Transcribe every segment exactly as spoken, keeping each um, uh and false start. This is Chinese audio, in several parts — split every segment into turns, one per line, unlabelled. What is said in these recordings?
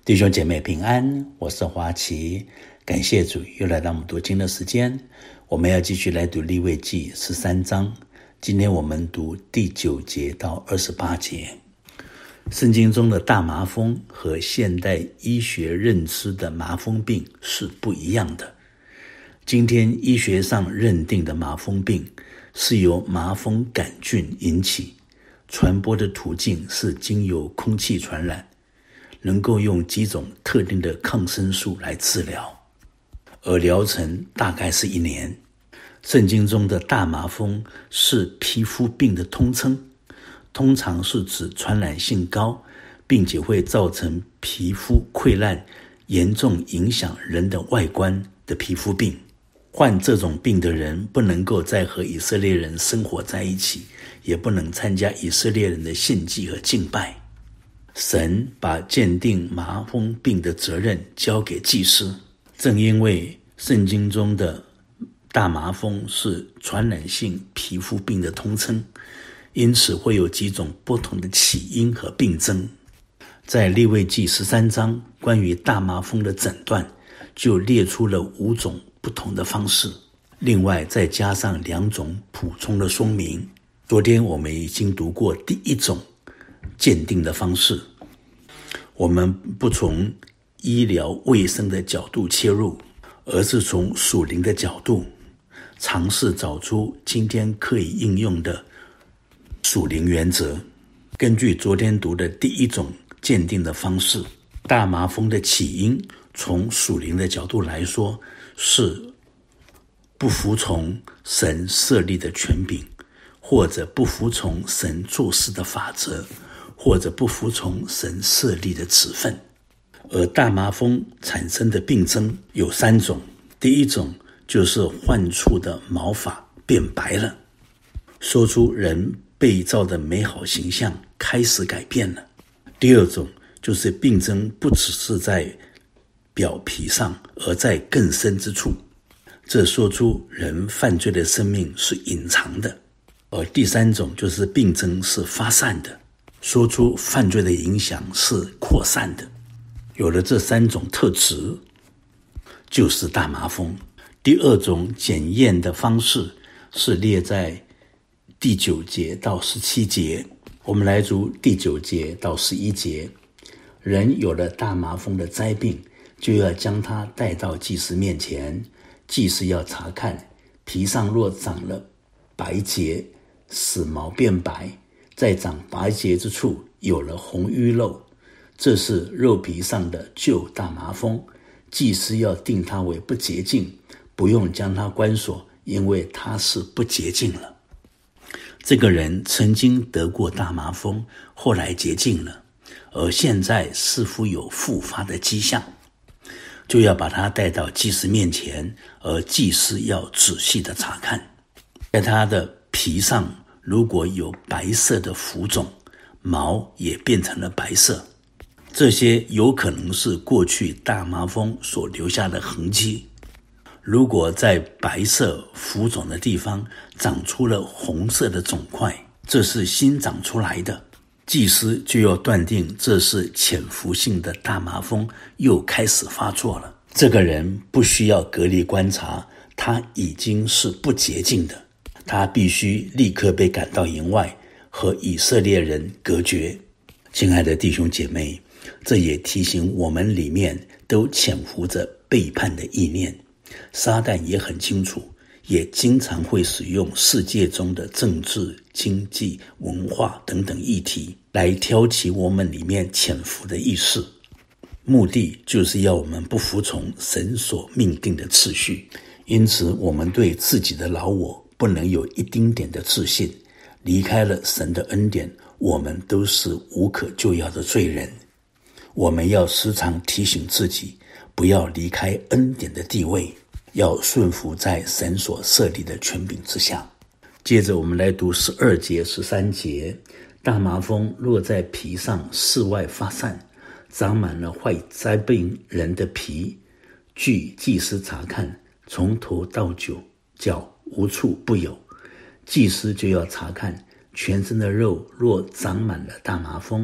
弟兄姐妹平安，我是华奇，感谢主又来到我们读经的时间。我们要继续来读利未记十三章，今天我们读第九节到二十八节。圣经中的大麻风和现代医学认知的麻风病是不一样的。今天医学上认定的麻风病是由麻风杆菌引起，传播的途径是经由空气传染，能够用几种特定的抗生素来治疗，而疗程大概是一年。圣经中的大麻风是皮肤病的通称，通常是指传染性高，并且会造成皮肤溃烂，严重影响人的外观的皮肤病。患这种病的人不能够再和以色列人生活在一起，也不能参加以色列人的献祭和敬拜。神把鉴定麻风病的责任交给祭司，正因为圣经中的大麻风是传染性皮肤病的通称，因此会有几种不同的起因和病症。在利未记十三章关于大麻风的诊断就列出了五种不同的方式，另外再加上两种补充的说明。昨天我们已经读过第一种鉴定的方式，我们不从医疗卫生的角度切入，而是从属灵的角度尝试找出今天可以应用的属灵原则。根据昨天读的第一种鉴定的方式，大麻风的起因从属灵的角度来说是不服从神设立的权柄，或者不服从神做事的法则，或者不服从神设立的职分。而大麻风产生的病症有三种，第一种就是患处的毛发变白了，说出人被造的美好形象开始改变了。第二种就是病症不只是在表皮上，而在更深之处，这说出人犯罪的生命是隐藏的。而第三种就是病症是发散的，说出犯罪的影响是扩散的。有了这三种特质，就是大麻风。第二种检验的方式是列在第九节到十七节，我们来读第九节到十一节。人有了大麻风的灾病，就要将他带到祭司面前，祭司要查看，皮上若长了白结，使毛变白，在长白结之处有了红淤漏，这是肉皮上的旧大麻风，祭司要定他为不洁净，不用将他关锁，因为他是不洁净了。这个人曾经得过大麻风，后来洁净了，而现在似乎有复发的迹象，就要把他带到祭司面前，而祭司要仔细的查看。在他的皮上如果有白色的浮肿，毛也变成了白色，这些有可能是过去大麻风所留下的痕迹。如果在白色浮肿的地方长出了红色的肿块，这是新长出来的，祭司就要断定这是潜伏性的大麻风又开始发作了。这个人不需要隔离观察，他已经是不洁净的，他必须立刻被赶到营外，和以色列人隔绝。亲爱的弟兄姐妹，这也提醒我们里面都潜伏着背叛的意念。撒旦也很清楚，也经常会使用世界中的政治、经济、文化等等议题来挑起我们里面潜伏的意识，目的就是要我们不服从神所命定的次序。因此我们对自己的老我不能有一丁点的自信，离开了神的恩典，我们都是无可救药的罪人。我们要时常提醒自己，不要离开恩典的地位，要顺服在神所设立的权柄之下。接着我们来读十二节、十三节。大麻风若在皮上四外发散，长满了坏灾病人的皮，据祭司查看，从头到脚脚无处不有，祭司就要查看全身的肉，若长满了大麻风，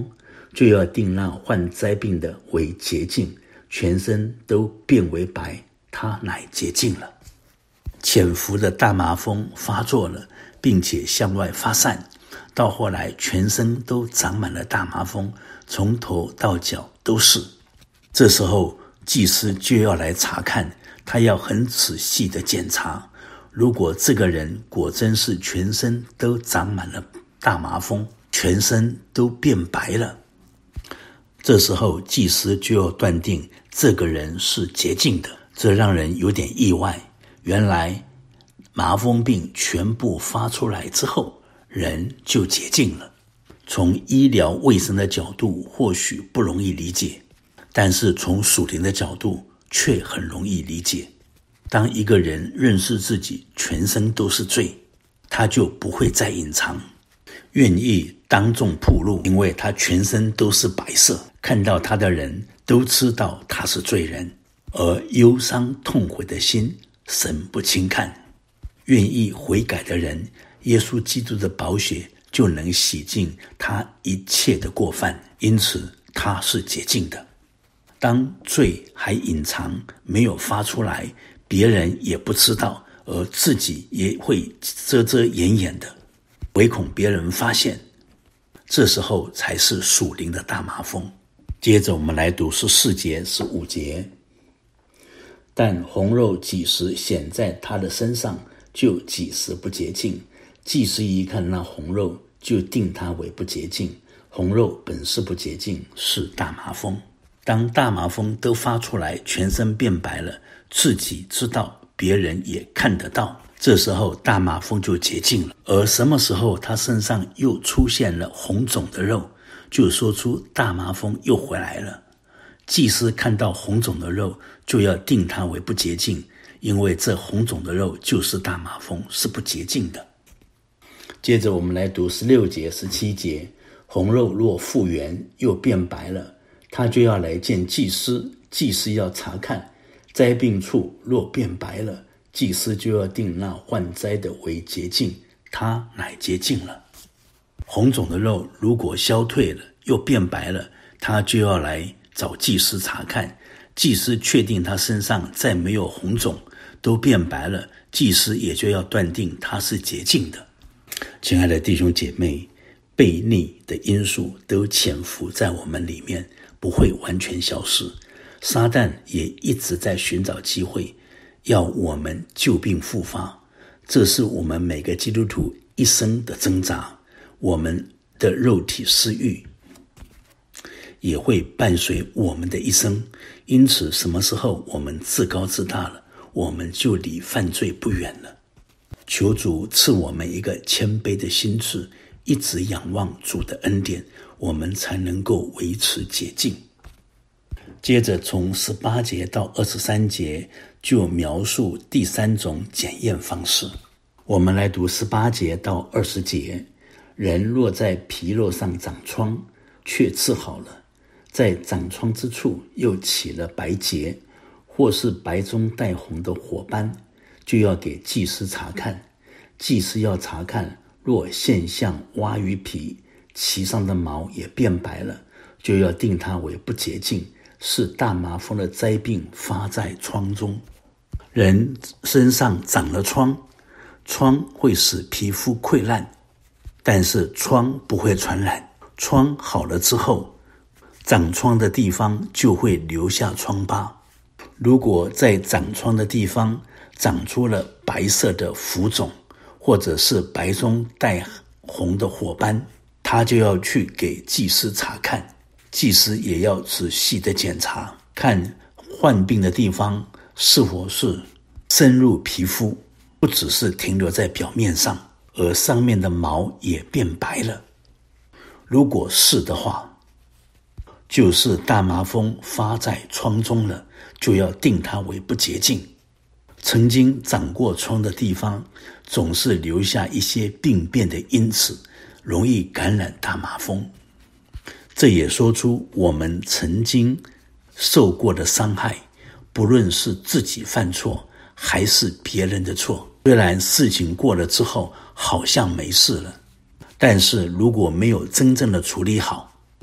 就要定那患灾病的为洁净，全身都变为白，他乃洁净了。潜伏的大麻风发作了，并且向外发散，到后来全身都长满了大麻风，从头到脚都是。这时候祭司就要来查看，他要很仔细的检查，如果这个人果真是全身都长满了大麻风，全身都变白了，这时候祭司就要断定这个人是洁净的。这让人有点意外，原来麻风病全部发出来之后，人就洁净了。从医疗卫生的角度或许不容易理解，但是从属灵的角度却很容易理解。当一个人认识自己全身都是罪，他就不会再隐藏，愿意当众暴露，因为他全身都是白色，看到他的人都知道他是罪人，而忧伤痛悔的心神不轻看。愿意悔改的人，耶稣基督的宝血就能洗净他一切的过犯，因此他是洁净的。当罪还隐藏没有发出来，别人也不知道，而自己也会遮遮掩掩的，唯恐别人发现，这时候才是属灵的大麻风。接着我们来读十四节十五节，但红肉几时显在他的身上，就几时不洁净。祭司一看那红肉，就定他为不洁净。红肉本是不洁净，是大麻风。当大麻风都发出来，全身变白了，自己知道，别人也看得到，这时候大麻风就洁净了。而什么时候他身上又出现了红肿的肉，就说出大麻风又回来了。祭司看到红肿的肉，就要定他为不洁净，因为这红肿的肉就是大麻风，是不洁净的。接着我们来读十六节十七节，红肉若复原又变白了，他就要来见祭司，祭司要查看，灾病处若变白了，祭司就要定那患灾的为洁净，他乃洁净了。红肿的肉如果消退了又变白了，他就要来找祭司查看，祭司确定他身上再没有红肿，都变白了，祭司也就要断定他是洁净的。亲爱的弟兄姐妹，悖逆的因素都潜伏在我们里面，不会完全消失。撒旦也一直在寻找机会，要我们旧病复发，这是我们每个基督徒一生的挣扎。我们的肉体私欲也会伴随我们的一生，因此什么时候我们自高自大了，我们就离犯罪不远了。求主赐我们一个谦卑的心志，一直仰望主的恩典，我们才能够维持洁净。接着从十八节到二十三节就描述第三种检验方式。我们来读十八节到二十节，人若在皮肉上长疮，却治好了，在长疮之处又起了白结，或是白中带红的火斑，就要给祭司查看。祭司要查看，若现象蛙鱼皮，其上的毛也变白了，就要定它为不洁净，是大麻风的灾病发在疮中。人身上长了疮，疮会使皮肤溃烂，但是疮不会传染。疮好了之后，长疮的地方就会留下疮疤。如果在长疮的地方长出了白色的浮肿，或者是白中带红的火斑，他就要去给祭司查看。祭司也要仔细的检查，看患病的地方是否是深入皮肤，不只是停留在表面上，而上面的毛也变白了。如果是的话，就是大麻风发在疮中了，就要定它为不洁净。曾经长过疮的地方，总是留下一些病变的因子，容易感染大麻风。这也说出我们曾经受过的伤害，不论是自己犯错还是别人的错。虽然事情过了之后好像没事了，但是如果没有真正的处理好，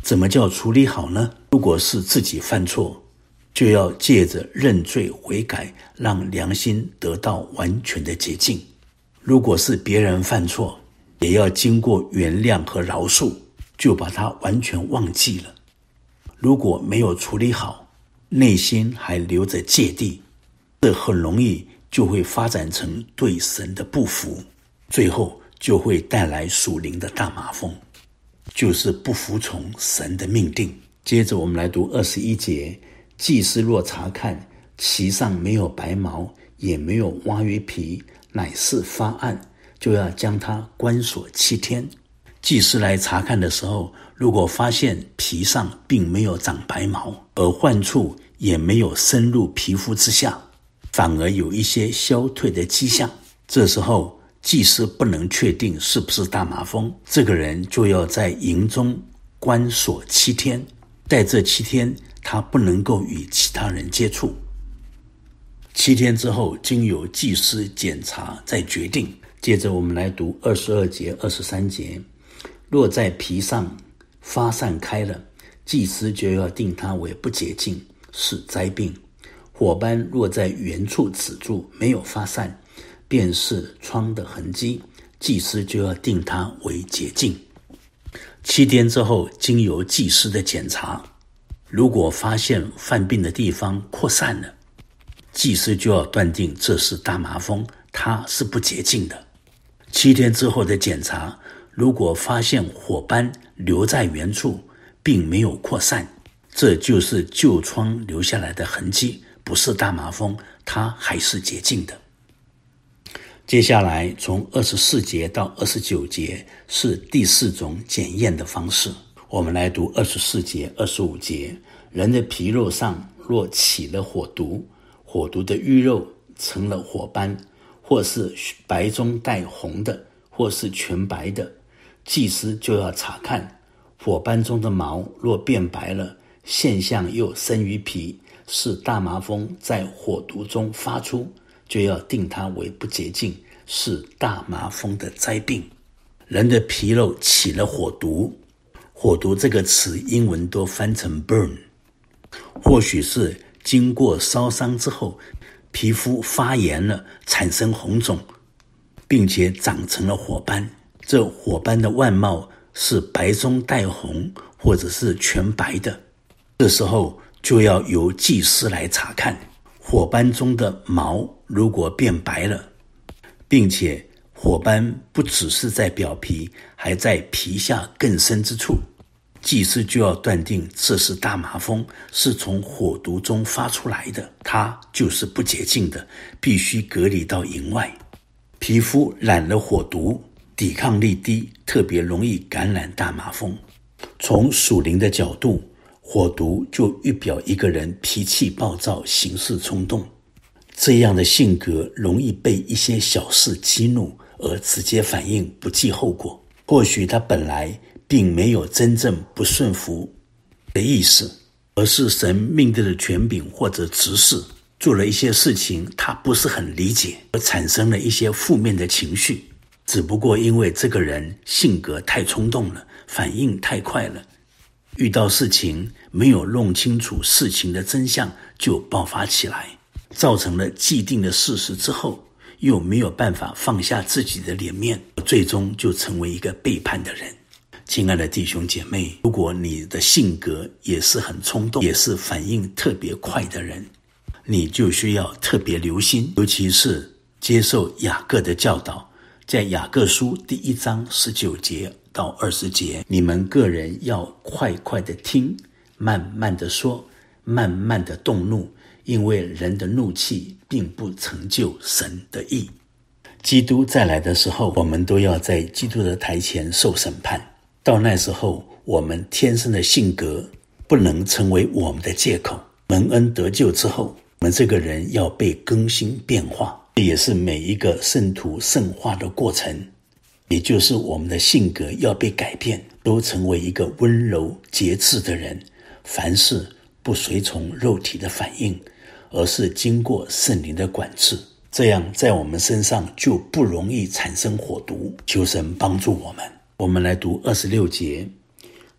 怎么叫处理好呢？如果是自己犯错，就要借着认罪悔改，让良心得到完全的洁净。如果是别人犯错，也要经过原谅和饶恕，就把它完全忘记了。如果没有处理好，内心还留着芥蒂，这很容易就会发展成对神的不服，最后就会带来属灵的大麻风，就是不服从神的命定。接着我们来读二十一节，祭司若查看其上没有白毛，也没有蛙鱼皮，乃是发暗，就要将它关锁七天。祭司来查看的时候，如果发现皮上并没有长白毛，而患处也没有深入皮肤之下，反而有一些消退的迹象，这时候祭司不能确定是不是大麻风，这个人就要在营中关锁七天，在这七天他不能够与其他人接触。七天之后经由祭司检查再决定。接着我们来读二十二节二十三节，若在皮上发散开了，祭司就要定它为不洁净，是灾病。火斑若在原处止住，没有发散，便是疮的痕迹，祭司就要定它为洁净。七天之后经由祭司的检查，如果发现犯病的地方扩散了，祭司就要断定这是大麻风，它是不洁净的。七天之后的检查，如果发现火斑留在原处并没有扩散，这就是旧疮留下来的痕迹，不是大麻风，它还是洁净的。接下来从二十四节到二十九节是第四种检验的方式。我们来读二十四节二十五节，人的皮肉上若起了火毒，火毒的淤肉成了火斑，或是白中带红的，或是全白的，祭司就要查看。火斑中的毛若变白了，现象又生于皮，是大麻风在火毒中发出，就要定它为不洁净，是大麻风的灾病。人的皮肉起了火毒，火毒这个词英文都翻成 burn， 或许是经过烧伤之后，皮肤发炎了，产生红肿，并且长成了火斑。这火斑的外貌是白中带红，或者是全白的，这时候就要由祭司来查看。火斑中的毛如果变白了，并且火斑不只是在表皮，还在皮下更深之处，祭司就要断定这是大麻风，是从火毒中发出来的，它就是不洁净的，必须隔离到营外。皮肤染了火毒，抵抗力低，特别容易感染大麻风。从属灵的角度，火毒就预表一个人脾气暴躁，行事冲动，这样的性格容易被一些小事激怒，而直接反应，不计后果。或许他本来并没有真正不顺服的意思，而是神命定的权柄或者执事做了一些事情他不是很理解，而产生了一些负面的情绪。只不过因为这个人性格太冲动了，反应太快了，遇到事情没有弄清楚事情的真相就爆发起来，造成了既定的事实之后，又没有办法放下自己的脸面，最终就成为一个背叛的人。亲爱的弟兄姐妹，如果你的性格也是很冲动，也是反应特别快的人，你就需要特别留心，尤其是接受雅各的教导，在雅各书第一章十九节到二十节，你们个人要快快的听，慢慢的说，慢慢的动怒，因为人的怒气并不成就神的义。基督再来的时候，我们都要在基督的台前受审判。到那时候，我们天生的性格不能成为我们的借口。蒙恩得救之后，我们这个人要被更新变化，这也是每一个圣徒圣化的过程，也就是我们的性格要被改变，都成为一个温柔节制的人，凡事不随从肉体的反应，而是经过圣灵的管制，这样在我们身上就不容易产生火毒。求神帮助我们。我们来读二十六节，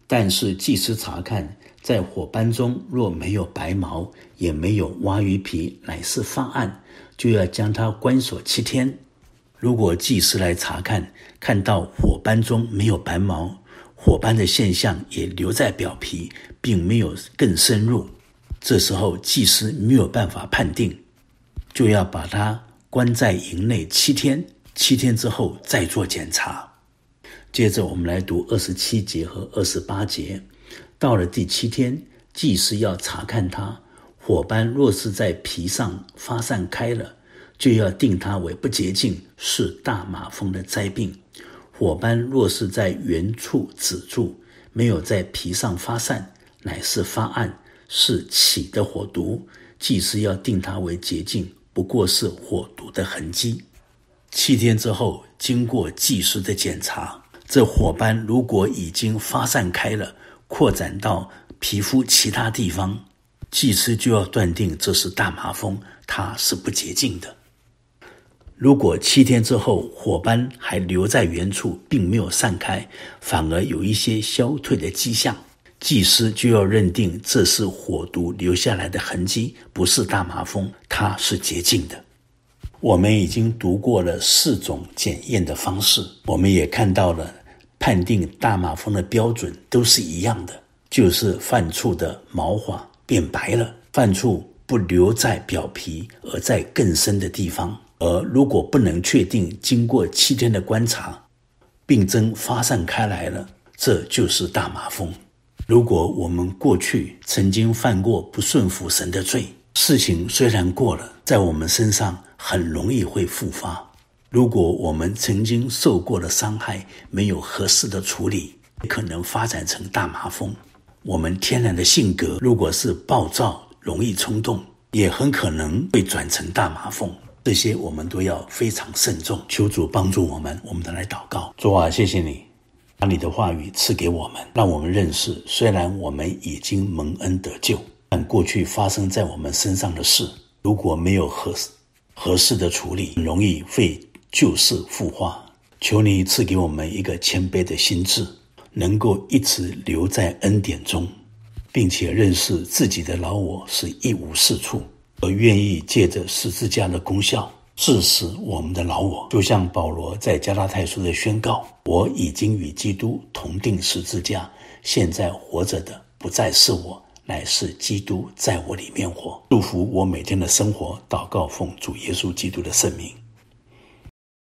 但是祭司查看，在火斑中若没有白毛，也没有蛙鱼皮，乃是发暗，就要将它关锁七天。如果祭司来查看，看到火斑中没有白毛，火斑的现象也留在表皮，并没有更深入，这时候祭司没有办法判定，就要把它关在营内七天，七天之后再做检查。接着我们来读二十七节和二十八节。到了第七天，祭司要查看它，火斑若是在皮上发散开了，就要定它为不洁净，是大麻风的灾病。火斑若是在原处止住，没有在皮上发散，乃是发暗，是起的火毒，祭司要定它为洁净，不过是火毒的痕迹。七天之后，经过祭司的检查，这火斑如果已经发散开了，扩展到皮肤其他地方，祭司就要断定这是大麻风，它是不洁净的。如果七天之后火斑还留在原处，并没有散开，反而有一些消退的迹象，祭司就要认定这是火毒留下来的痕迹，不是大麻风，它是洁净的。我们已经读过了四种检验的方式，我们也看到了判定大麻风的标准都是一样的，就是犯处的毛发变白了，犯处不留在表皮，而在更深的地方。而如果不能确定，经过七天的观察，病症发散开来了，这就是大麻风。如果我们过去曾经犯过不顺服神的罪，事情虽然过了，在我们身上很容易会复发。如果我们曾经受过的伤害没有合适的处理，可能发展成大麻风。我们天然的性格如果是暴躁、容易冲动，也很可能会转成大麻风。这些我们都要非常慎重，求主帮助我们。我们都来祷告。主啊，谢谢你把你的话语赐给我们，让我们认识，虽然我们已经蒙恩得救，但过去发生在我们身上的事，如果没有合适合适的处理，很容易会旧事复发。求你赐给我们一个谦卑的心智，能够一直留在恩典中，并且认识自己的老我是一无是处，而愿意借着十字架的功效治死我们的老我。就像保罗在加拉太书的宣告，我已经与基督同定十字架，现在活着的不再是我，乃是基督在我里面活。祝福我每天的生活，祷告奉主耶稣基督的圣名。